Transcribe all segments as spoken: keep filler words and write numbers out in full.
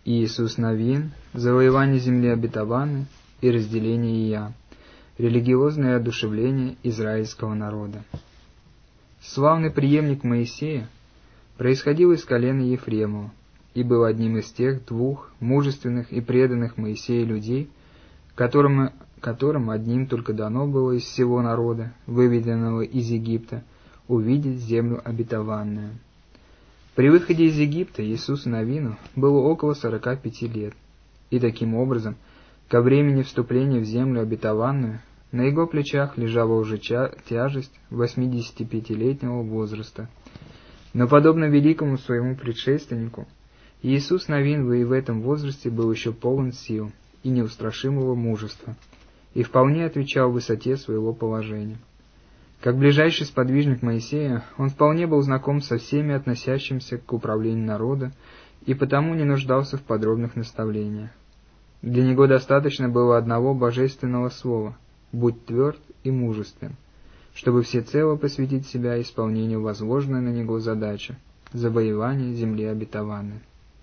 Иисус Навин, завоевание земли обетованной и разделение ее, религиозное одушевление израильского народа. Славный преемник Моисея происходил из колена Ефремова и был одним из тех двух мужественных и преданных Моисею людей, которым, которым одним только дано было из всего народа, выведенного из Египта, увидеть землю обетованную. При выходе из Египта Иисусу Навину было около сорока пяти лет, и таким образом, ко времени вступления в землю обетованную, на его плечах лежала уже тяжесть восьмидесятипятилетнего возраста. Но, подобно великому своему предшественнику, Иисус Навин и в этом возрасте был еще полон сил и неустрашимого мужества, и вполне отвечал высоте своего положения. Как ближайший сподвижник Моисея, он вполне был знаком со всеми относящимися к управлению народа и потому не нуждался в подробных наставлениях. Для него достаточно было одного божественного слова «Будь тверд и мужествен», чтобы всецело посвятить себя исполнению возложенной на него задачи – завоевания земли обетованной.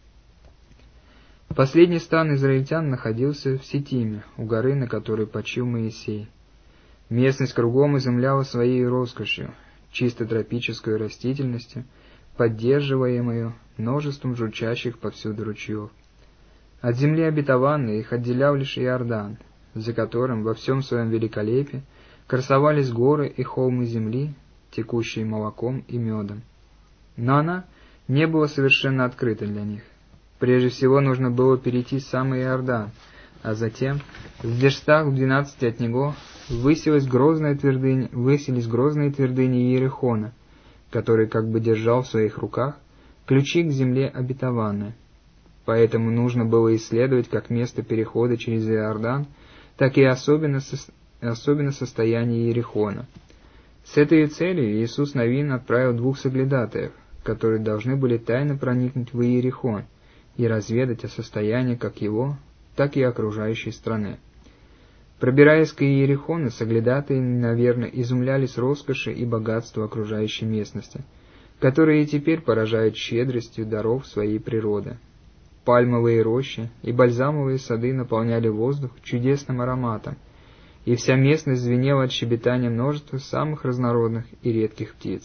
Последний стан израильтян находился в Ситиме, у горы, на которой почил Моисей. Местность кругом изумляла своей роскошью, чисто тропической растительностью, поддерживаемую множеством журчащих повсюду ручьев. От земли обетованной их отделял лишь Иордан, за которым во всем своем великолепии красовались горы и холмы земли, текущие молоком и медом. Но она не была совершенно открыта для них. Прежде всего нужно было перейти самый Иордан, а затем, в верстах в двенадцати от него, высилась грозная твердыня, высились грозные твердыни Иерихона, который как бы держал в своих руках ключи к земле обетованной. Поэтому нужно было исследовать как место перехода через Иордан, так и особенно, со, особенно состояние Иерихона. С этой целью Иисус Навин отправил двух соглядатаев, которые должны были тайно проникнуть в Иерихон и разведать о состоянии как его, так и окружающей страны. Пробираясь к Иерихону, соглядатые, наверное, изумлялись роскоши и богатству окружающей местности, которые и теперь поражают щедростью даров своей природы. Пальмовые рощи и бальзамовые сады наполняли воздух чудесным ароматом, и вся местность звенела от щебетания множества самых разнородных и редких птиц.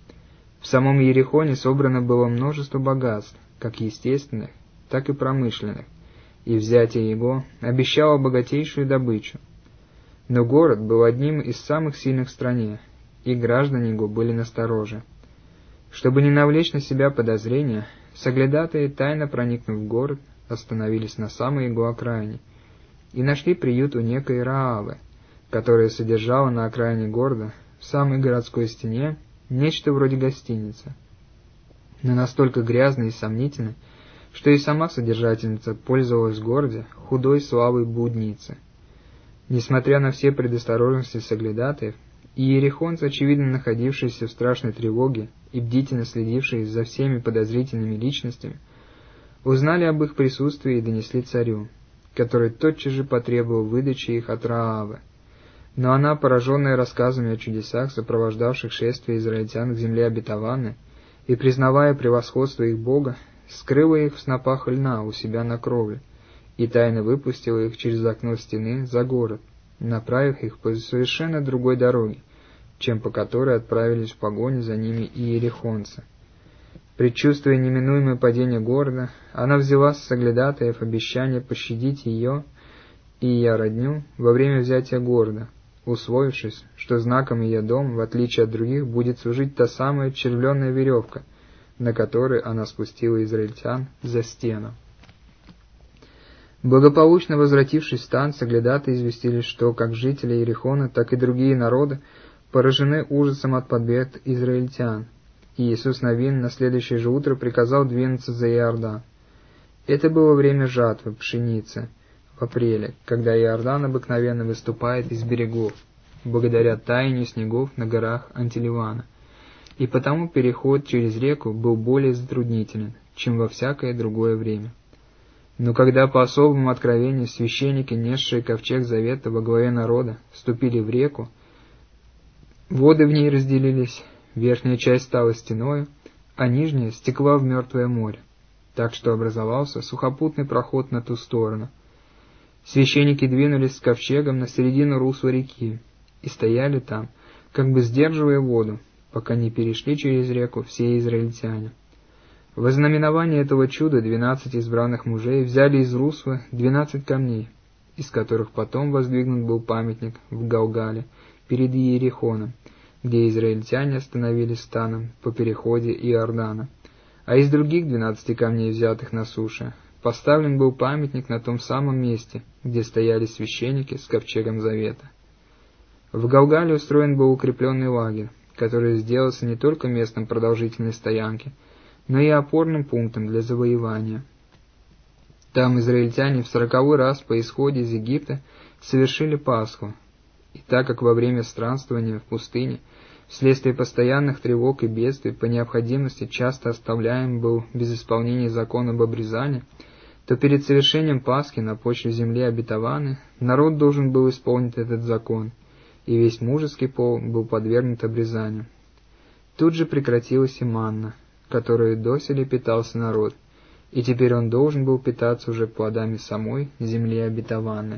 В самом Иерихоне собрано было множество богатств, как естественных, так и промышленных, и взятие его обещало богатейшую добычу. Но город был одним из самых сильных в стране, и граждане его были настороже. Чтобы не навлечь на себя подозрения, соглядатые, тайно проникнув в город, остановились на самой его окраине и нашли приют у некой Раавы, которая содержала на окраине города, в самой городской стене, нечто вроде гостиницы, но настолько грязной и сомнительной, что и сама содержательница пользовалась в городе худой славой блудницы. Несмотря на все предосторожности соглядатаев, иерихонцы, очевидно находившиеся в страшной тревоге и бдительно следившие за всеми подозрительными личностями, узнали об их присутствии и донесли царю, который тотчас же потребовал выдачи их от Раавы. Но она, пораженная рассказами о чудесах, сопровождавших шествие израильтян к земле обетованной, и признавая превосходство их Бога, скрыла их в снопах льна у себя на кровле и тайно выпустила их через окно стены за город, направив их по совершенно другой дороге, чем по которой отправились в погоню за ними иерихонцы. Предчувствуя неминуемое падение города, она взяла с соглядатаев обещание пощадить ее и ее родню во время взятия города, условившись, что знаком ее дом, в отличие от других, будет служить та самая червленная веревка, на которой она спустила израильтян за стену. Благополучно возвратившись в стан, соглядатые известили, что как жители Иерихона, так и другие народы поражены ужасом от побед израильтян, и Иисус Навин на следующее же утро приказал двинуться за Иордан. Это было время жатвы пшеницы в апреле, когда Иордан обыкновенно выступает из берегов, благодаря таянию снегов на горах Антиливана, и потому переход через реку был более затруднителен, чем во всякое другое время. Но когда по особому откровению священники, несшие ковчег завета во главе народа, вступили в реку, воды в ней разделились, верхняя часть стала стеною, а нижняя стекла в мертвое море. так что образовался сухопутный проход на ту сторону. Священники двинулись с ковчегом на середину русла реки и стояли там, как бы сдерживая воду, пока не перешли через реку все израильтяне. Во знаменование этого чуда двенадцать избранных мужей взяли из русла двенадцать камней, из которых потом воздвигнут был памятник в Галгале перед Иерихоном, где израильтяне остановились станом по переходе Иордана, а из других двенадцати камней, взятых на суше, поставлен был памятник на том самом месте, где стояли священники с ковчегом завета. В Галгале устроен был укрепленный лагерь, который сделался не только местом продолжительной стоянки, но и опорным пунктом для завоевания. Там израильтяне в сороковой раз по исходе из Египта совершили Пасху, и так как во время странствования в пустыне, вследствие постоянных тревог и бедствий, по необходимости часто оставляем был без исполнения закона об обрезании, то перед совершением Пасхи на почве земли обетованной народ должен был исполнить этот закон, и весь мужеский пол был подвергнут обрезанию. Тут же прекратилась и манна, которую доселе питался народ, и теперь он должен был питаться уже плодами самой земли обетованной.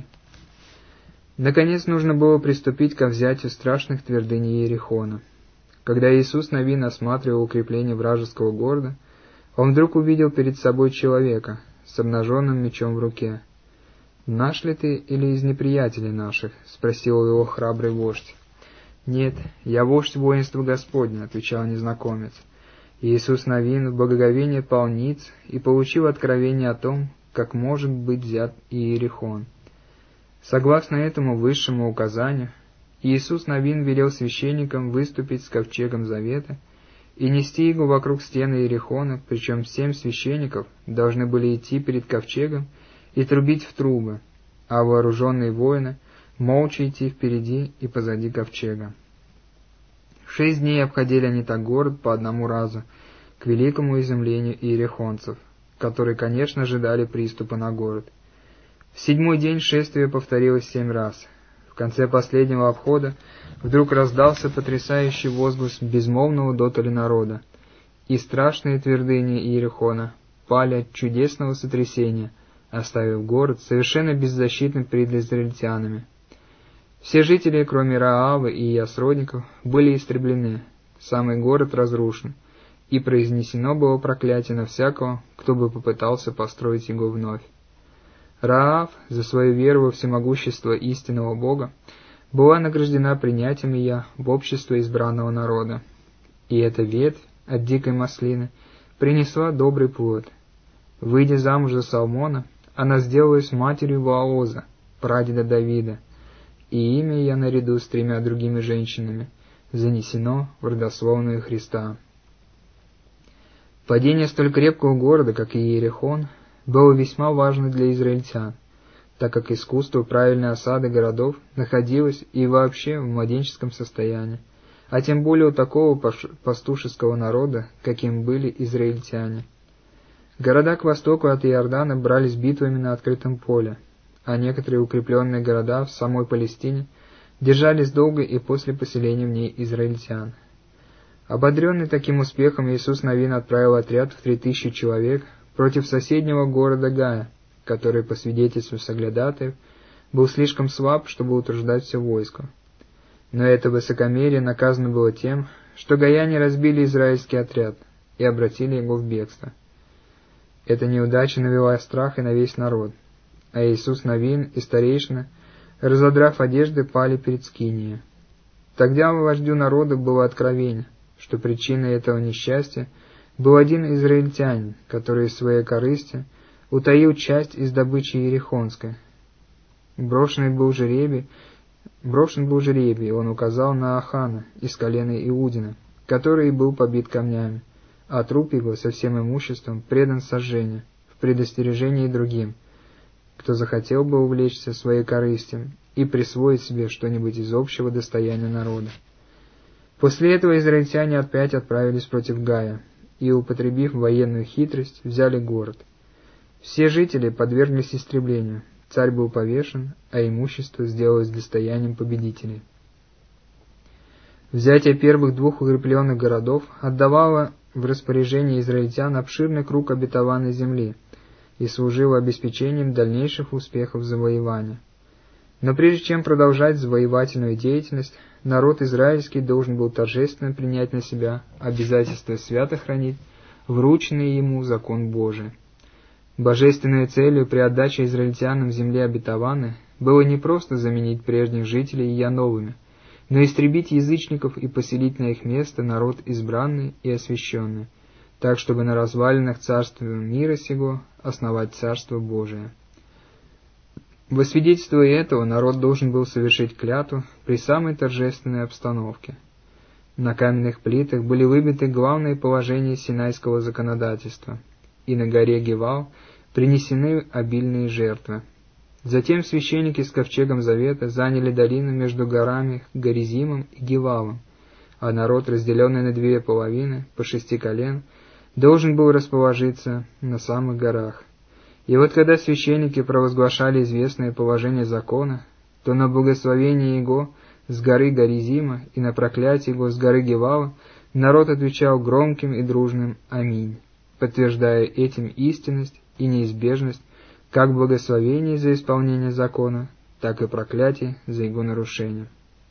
Наконец нужно было приступить ко взятию страшных твердынь Иерихона. Когда Иисус Навин осматривал укрепление вражеского города, он вдруг увидел перед собой человека с обнаженным мечом в руке. «Наш ли ты или из неприятелей наших?» — спросил его храбрый вождь. «Нет, я вождь воинства Господня», — отвечал незнакомец. Иисус Навин в благоговении пал ниц и получил откровение о том, как может быть взят Иерихон. Согласно этому высшему указанию, Иисус Навин велел священникам выступить с ковчегом завета и нести его вокруг стены Иерихона, причем семь священников должны были идти перед ковчегом и трубить в трубы, а вооруженные воины молча идти впереди и позади ковчега. Шесть дней обходили они так город по одному разу, к великому изумлению иерихонцев, которые, конечно, ожидали приступа на город. В седьмой день шествие повторилось семь раз. В конце последнего обхода вдруг раздался потрясающий возглас безмолвного дотоле народа, и страшные твердыни Иерихона пали от чудесного сотрясения, оставив город совершенно беззащитным перед израильтянами. Все жители, кроме Раавы и ее сродников, были истреблены, самый город разрушен, и произнесено было проклятие на всякого, кто бы попытался построить его вновь. Раав, за свою веру во всемогущество истинного Бога, была награждена принятием ее в общество избранного народа. И эта ветвь от дикой маслины принесла добрый плод. Выйдя замуж за Соломона, она сделалась матерью Ваоза, прадеда Давида, и имя ее наряду с тремя другими женщинами занесено в родословную Христа. Падение столь крепкого города, как и Иерихон, было весьма важно для израильтян, так как искусство правильной осады городов находилось и вообще в младенческом состоянии, а тем более у такого пастушеского народа, каким были израильтяне. Города к востоку от Иордана брались битвами на открытом поле, а некоторые укрепленные города в самой Палестине держались долго и после поселения в ней израильтян. Ободренный таким успехом, Иисус Навин отправил отряд в три тысячи человек против соседнего города Гая, который, по свидетельству соглядатаев, был слишком слаб, чтобы утруждать все войско. Но это высокомерие наказано было тем, что гаяне разбили израильский отряд и обратили его в бегство. Эта неудача навела страх и на весь народ, а Иисус Навин и старейшины, разодрав одежды, пали перед скинией. Тогда вождю народа было откровение, что причиной этого несчастья был один израильтянин, который из своей корысти утаил часть из добычи иерихонской. Брошенный был жеребий, брошен был жеребий, он указал на Ахана из колена Иудина, который был побит камнями, а труп его со всем имуществом предан сожжению, в предостережении другим, кто захотел бы увлечься своей корыстью и присвоить себе что-нибудь из общего достояния народа. После этого израильтяне опять отправились против Гая и, употребив военную хитрость, взяли город. Все жители подверглись истреблению, царь был повешен, а имущество сделалось достоянием победителей. Взятие первых двух укрепленных городов отдавало в распоряжение израильтян обширный круг обетованной земли и служил обеспечением дальнейших успехов завоевания. Но прежде чем продолжать завоевательную деятельность, народ израильский должен был торжественно принять на себя обязательство свято хранить врученный ему закон Божий. Божественной целью при отдаче израильтянам земли обетованной было не просто заменить прежних жителей ее новыми, но истребить язычников и поселить на их место народ избранный и освященный, так чтобы на развалинах царства мира сего основать Царство Божие. Во свидетельство этого народ должен был совершить клятву при самой торжественной обстановке. На каменных плитах были выбиты главные положения синайского законодательства, и на горе Гивал принесены обильные жертвы. Затем священники с ковчегом завета заняли долину между горами Горизимом и Гивалом, а народ, разделенный на две половины, по шести колен, должен был расположиться на самых горах. И вот когда священники провозглашали известное положение закона, то на благословение его с горы Горизима и на проклятие его с горы Гивала народ отвечал громким и дружным «Аминь», подтверждая этим истинность и неизбежность как благословений за исполнение закона, так и проклятий за его нарушение.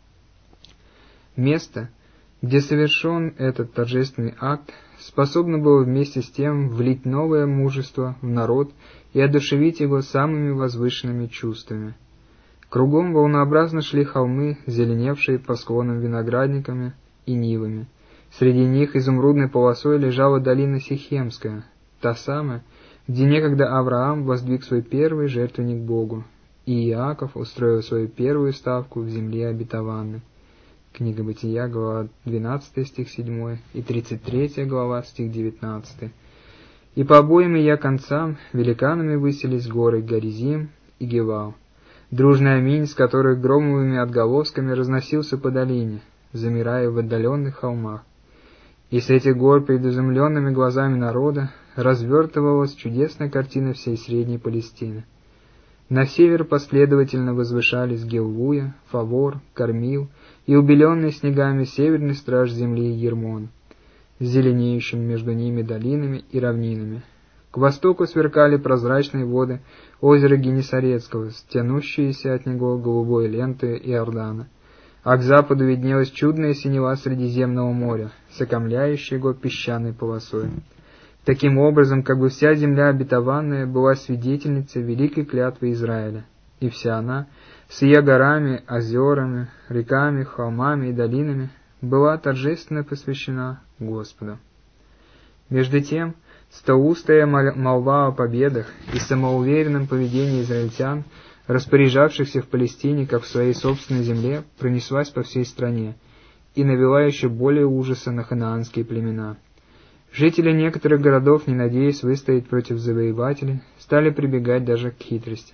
Место, где совершен этот торжественный акт, способно было вместе с тем влить новое мужество в народ и одушевить его самыми возвышенными чувствами. Кругом волнообразно шли холмы, зеленевшие по склонам виноградниками и нивами. Среди них изумрудной полосой лежала долина Сихемская, та самая, где некогда Авраам воздвиг свой первый жертвенник Богу, и Иаков устроил свою первую ставку в земле обетованной. Книга Бытия, глава двенадцатая, стих седьмой, и тридцать третья глава, стих девятнадцатый. И по обоим ее концам великанами высились горы Горизим и Гивал. Дружный аминь, с которых громовыми отголосками разносился по долине, замирая в отдаленных холмах. И с этих гор перед изумленными глазами народа развертывалась чудесная картина всей Средней Палестины. На север последовательно возвышались Гилвуя, Фавор, Кормил и убеленный снегами северный страж земли Ермон, с зеленеющими между ними долинами и равнинами. К востоку сверкали прозрачные воды озера Генесарецкого, стянущиеся от него голубой лентой Иордана, а к западу виднелась чудная синева Средиземного моря, сокомляющая его песчаной полосой. Таким образом, как бы вся земля обетованная была свидетельницей великой клятвы Израиля, и вся она, с ее горами, озерами, реками, холмами и долинами, была торжественно посвящена Господу. Между тем, стоустая молва о победах и самоуверенном поведении израильтян, распоряжавшихся в Палестине как в своей собственной земле, пронеслась по всей стране и навела еще более ужаса на ханаанские племена. Жители некоторых городов, не надеясь выстоять против завоевателей, стали прибегать даже к хитрости.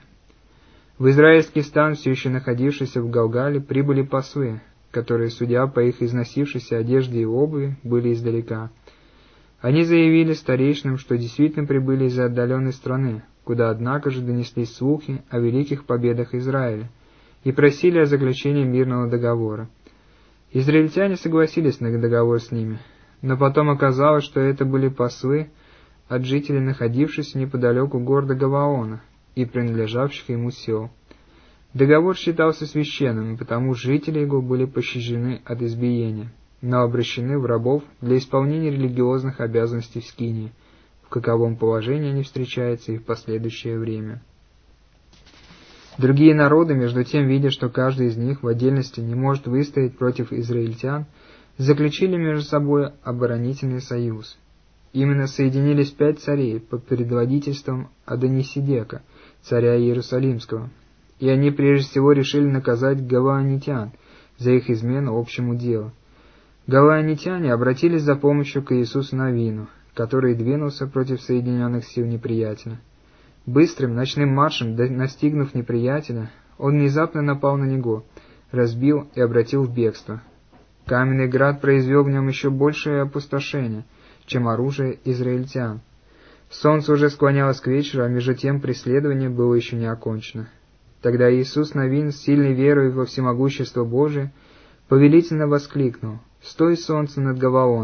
В израильский стан, все еще находившийся в Галгале, прибыли послы, которые, судя по их износившейся одежде и обуви, были издалека. Они заявили старейшинам, что действительно прибыли из-за отдаленной страны, куда, однако же, донеслись слухи о великих победах Израиля, и просили о заключении мирного договора. Израильтяне согласились на договор с ними, но потом оказалось, что это были послы от жителей, находившихся неподалеку города Гаваона и принадлежавших ему сел. Договор считался священным, и потому жители его были пощажены от избиения, но обращены в рабов для исполнения религиозных обязанностей в Скинии, в каковом положении они встречаются и в последующее время. Другие народы, между тем, видя, что каждый из них в отдельности не может выстоять против израильтян, заключили между собой оборонительный союз. Именно соединились пять царей под предводительством Адонисидека, царя Иерусалимского, и они прежде всего решили наказать гаваонитян за их измену общему делу. Гаваонитяне обратились за помощью к Иисусу Навину, который двинулся против соединенных сил неприятеля. Быстрым ночным маршем, настигнув неприятеля, он внезапно напал на него, разбил и обратил в бегство. Каменный град произвел в нем еще большее опустошение, чем оружие израильтян. Солнце уже склонялось к вечеру, а между тем преследование было еще не окончено. Тогда Иисус Навин, с сильной верой во всемогущество Божие, повелительно воскликнул: «Стой, солнце, над Гаваоном,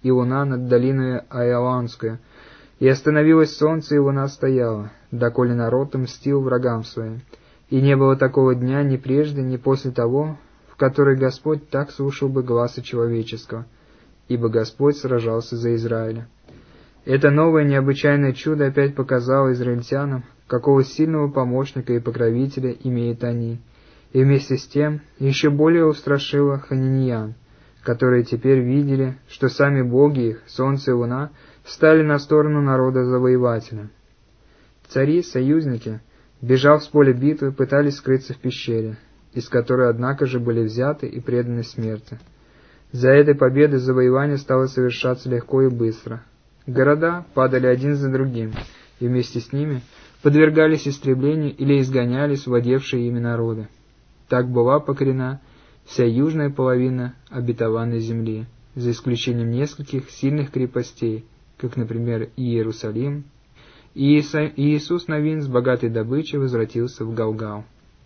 и луна над долиной Аяланскую, и остановилось солнце, и луна стояла, доколе народ мстил врагам своим. И не было такого дня ни прежде, ни после того, в который Господь так слушал бы гласа человеческого, ибо Господь сражался за Израиля. Это новое необычайное чудо опять показало израильтянам, какого сильного помощника и покровителя имеют они, и вместе с тем еще более устрашило хананеян, которые теперь видели, что сами боги их, солнце и луна, стали на сторону народа-завоевателя. Цари, союзники, бежав с поля битвы, пытались скрыться в пещере, из которой, однако же, были взяты и преданы смерти. За этой победой завоевание стало совершаться легко и быстро. Города падали один за другим, и вместе с ними подвергались истреблению или изгонялись владевшие ими народы. Так была покорена вся южная половина обетованной земли, за исключением нескольких сильных крепостей, как, например, Иерусалим, и Иисус Навин с богатой добычей возвратился в Галгал.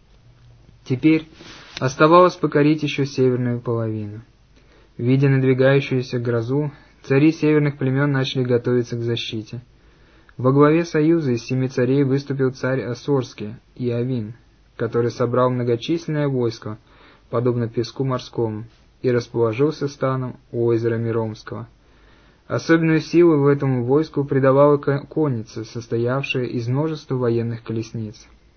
Теперь оставалось покорить еще северную половину. Видя надвигающуюся грозу, цари северных племен начали готовиться к защите. Во главе союза из семи царей выступил царь Ассорский, Иовин, который собрал многочисленное войско, подобно песку морскому, и расположился станом у озера Миромского. Особенную силу в этому войску придавала конница, состоявшая из множества военных колесниц.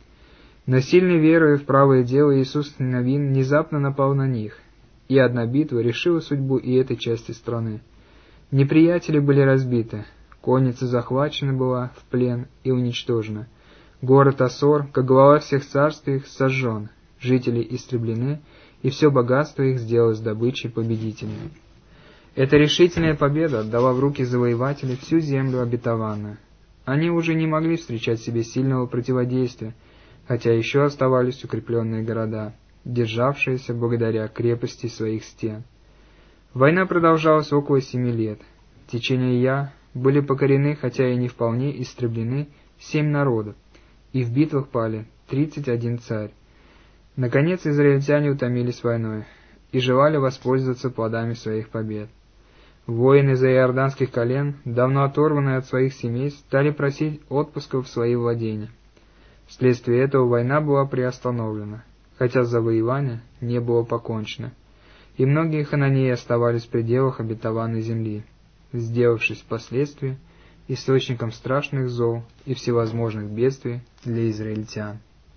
Но сильной верой в правое дело Иисус Навин внезапно напал на них, и одна битва решила судьбу и этой части страны. Неприятели были разбиты, конница захвачена была в плен и уничтожена. Город Ассор, как глава всех царств их, сожжен, жители истреблены, и все богатство их сделалось добычей победителями. Эта решительная победа отдала в руки завоевателей всю землю обетованную. Они уже не могли встречать себе сильного противодействия, хотя еще оставались укрепленные города, державшиеся благодаря крепости своих стен. Война продолжалась около семи лет. В течение Ия были покорены, хотя и не вполне истреблены, семь народов, и в битвах пали тридцать один царь. Наконец израильтяне утомились войной и желали воспользоваться плодами своих побед. Воины из иорданских колен, давно оторванные от своих семей, стали просить отпуска в свои владения. Вследствие этого война была приостановлена, хотя завоевание не было покончено, и многие хананеи оставались в пределах обетованной земли, сделавшись впоследствии источником страшных зол и всевозможных бедствий для израильтян.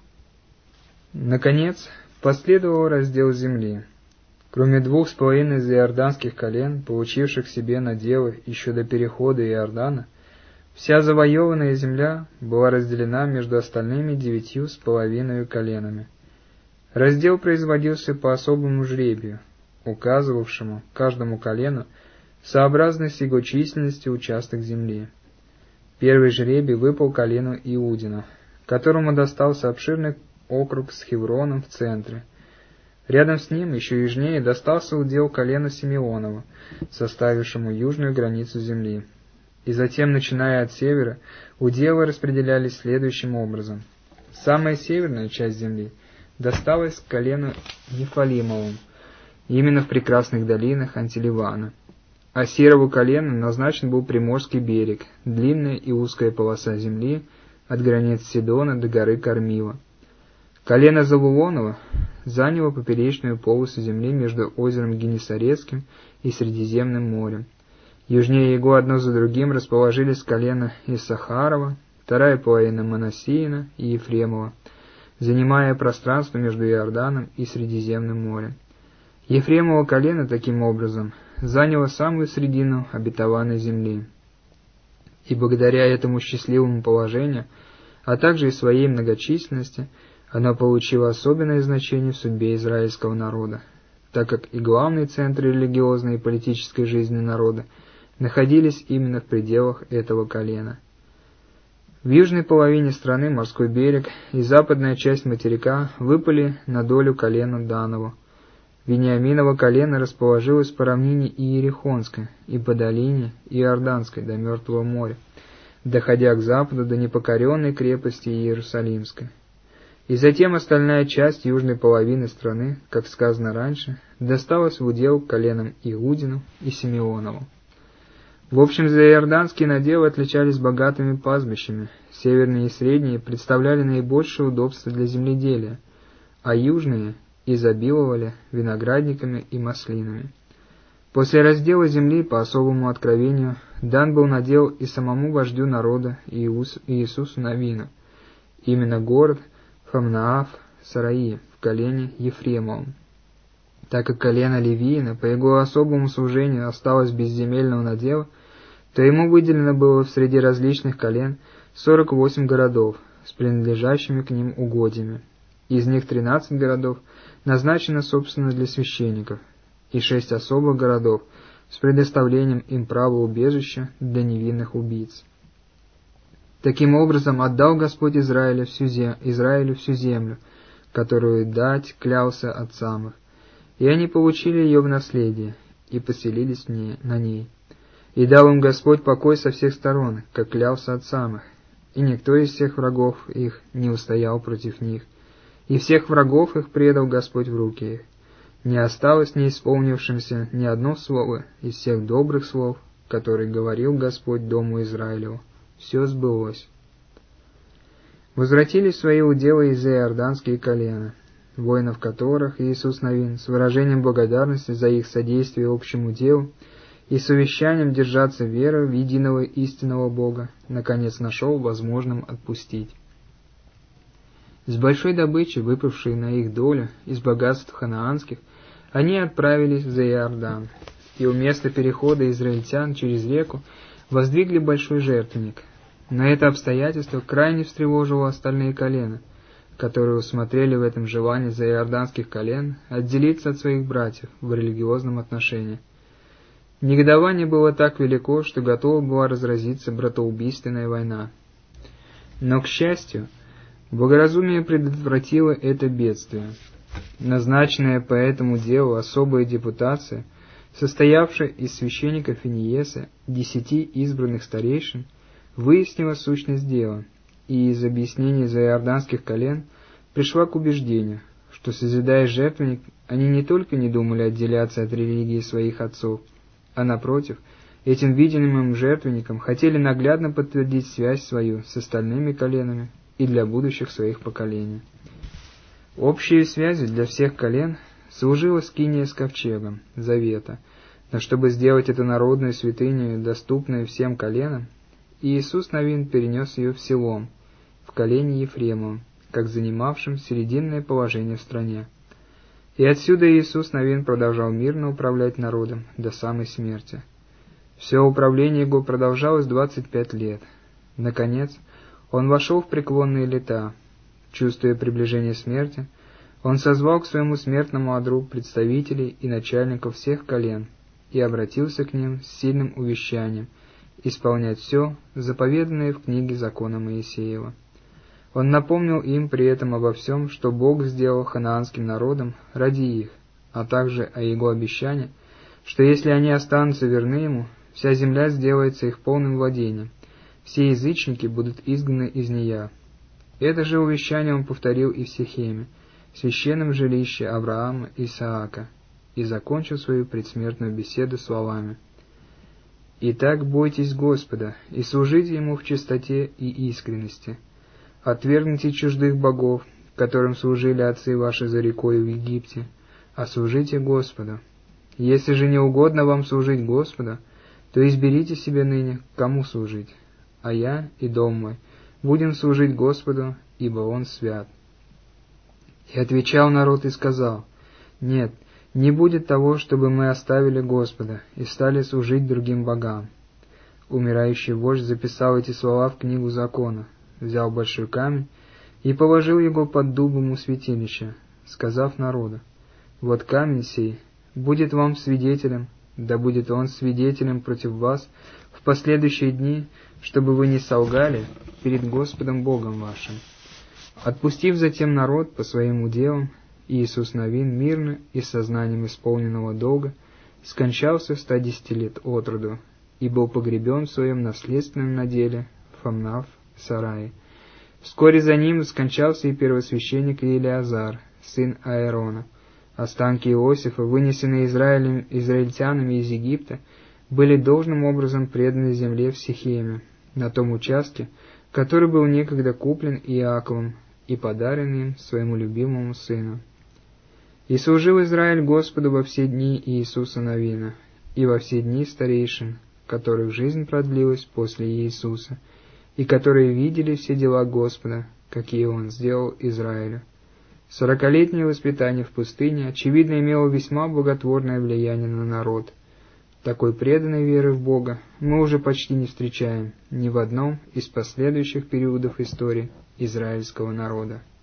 Наконец, последовал раздел земли. Кроме двух с половиной иорданских колен, получивших себе наделы еще до перехода Иордана, вся завоеванная земля была разделена между остальными девятью с половиной коленами. Раздел производился по особому жребию, указывавшему каждому колену сообразно с его численностью участок земли. Первый жребий выпал колену Иудину, которому достался обширный округ с Хевроном в центре. Рядом с ним, еще южнее, достался удел колена Симеонова, составившему южную границу земли. И затем, начиная от севера, уделы распределялись следующим образом. Самая северная часть земли досталась колену Нефалимову, именно в прекрасных долинах Антиливана. А серого колена назначен был Приморский берег, длинная и узкая полоса земли от границ Сидона до горы Кормила. Колено Завулонова заняло поперечную полосу земли между озером Генесарецким и Средиземным морем. Южнее его одно за другим расположились колено Иссахарова, вторая половина Манассиина и Ефремова, занимая пространство между Иорданом и Средиземным морем. Ефремово колено, таким образом, заняло самую середину обетованной земли. И благодаря этому счастливому положению, а также и своей многочисленности, оно получило особенное значение в судьбе израильского народа, так как и главные центры религиозной и политической жизни народа находились именно в пределах этого колена. В южной половине страны морской берег и западная часть материка выпали на долю колена Данову. Вениаминово колено расположилось по равнине Иерихонской и по долине Иорданской до Мертвого моря, доходя к западу до непокоренной крепости Иерусалимской. И затем остальная часть южной половины страны, как сказано раньше, досталась в удел коленам Иудину и Симеонову. В общем, заиорданские наделы отличались богатыми пастбищами, северные и средние представляли наибольшее удобство для земледелия, а южные изобиловали виноградниками и маслинами. После раздела земли по особому откровению дан был надел и самому вождю народа Иисусу Навину, именно город Хамнааф Сараи в колене Ефремовом. Так как колено Левиина по его особому служению осталось без земельного надела, то ему выделено было в среди различных колен сорок восемь городов с принадлежащими к ним угодьями. Из них тринадцать городов назначено собственно для священников, и шесть особых городов с предоставлением им права убежища для невинных убийц. Таким образом отдал Господь Израиля всю зем... Израилю всю землю, которую дать клялся отцам их, и они получили ее в наследие и поселились в ней, на ней. И дал им Господь покой со всех сторон, как клялся отцам их, и никто из всех врагов их не устоял против них, и всех врагов их предал Господь в руки их. Не осталось не исполнившимся ни одно слово из всех добрых слов, которые говорил Господь дому Израилеву. Все сбылось. Возвратились в свои уделы из иорданские колена, воинов которых Иисус Навин с выражением благодарности за их содействие общему делу и с увещанием держаться веры в единого истинного Бога, наконец нашел возможным отпустить. С большой добычей, выпавшей на их долю из богатств ханаанских, они отправились за Иордан, и у места перехода израильтян через реку воздвигли большой жертвенник. Но это обстоятельство крайне встревожило остальные колена, которые усмотрели в этом желание заиорданских колен отделиться от своих братьев в религиозном отношении. Негодование было так велико, что готова была разразиться братоубийственная война. Но, к счастью, благоразумие предотвратило это бедствие. Назначенная по этому делу особая депутация, состоявшая из священника Финиеса, десяти избранных старейшин, выяснила сущность дела, и из объяснений заиорданских колен пришла к убеждению, что, созидая жертвенник, они не только не думали отделяться от религии своих отцов, а, напротив, этим видимым жертвенником хотели наглядно подтвердить связь свою с остальными коленами и для будущих своих поколений. Общей связью для всех колен служила скиния с ковчегом завета, но чтобы сделать эту народную святыню доступной всем коленам, Иисус Навин перенес ее в Силом, в колене Ефремовом, как занимавшим серединное положение в стране. И отсюда Иисус Навин продолжал мирно управлять народом до самой смерти. Все управление его продолжалось двадцать пять лет. Наконец, он вошел в преклонные лета. Чувствуя приближение смерти, он созвал к своему смертному одру представителей и начальников всех колен и обратился к ним с сильным увещанием исполнять все, заповеданное в книге закона Моисеева. Он напомнил им при этом обо всем, что Бог сделал ханаанским народом ради их, а также о его обещании, что если они останутся верны ему, вся земля сделается их полным владением, все язычники будут изгнаны из нея. Это же увещание он повторил и в Сихеме, священном жилище Авраама и Исаака, и закончил свою предсмертную беседу словами: «Итак, бойтесь Господа и служите Ему в чистоте и искренности. Отвергните чуждых богов, которым служили отцы ваши за рекой в Египте, а служите Господу. Если же не угодно вам служить Господу, то изберите себе ныне, кому служить, а я и дом мой будем служить Господу, ибо Он свят». И отвечал народ и сказал: «Нет, не будет того, чтобы мы оставили Господа и стали служить другим богам». Умирающий вождь записал эти слова в книгу закона, взял большой камень и положил его под дубом у святилища, сказав народу: «Вот камень сей будет вам свидетелем, да будет он свидетелем против вас в последующие дни, чтобы вы не солгали перед Господом Богом вашим». Отпустив затем народ по своим уделам, Иисус Навин мирно и с сознанием исполненного долга скончался в ста десяти лет от роду и был погребен в своем наследственном наделе в Хамнааф Сарае. Вскоре за ним скончался и первосвященник Елеазар, сын Аарона. Останки Иосифа, вынесенные Израилем, израильтянами из Египта, были должным образом преданы земле в Сихеме, на том участке, который был некогда куплен Иаковом и подарен им своему любимому сыну. И служил Израиль Господу во все дни Иисуса Навина, и во все дни старейшин, которых жизнь продлилась после Иисуса, и которые видели все дела Господа, какие Он сделал Израилю. Сорокалетнее воспитание в пустыне, очевидно, имело весьма благотворное влияние на народ. Такой преданной веры в Бога мы уже почти не встречаем ни в одном из последующих периодов истории израильского народа.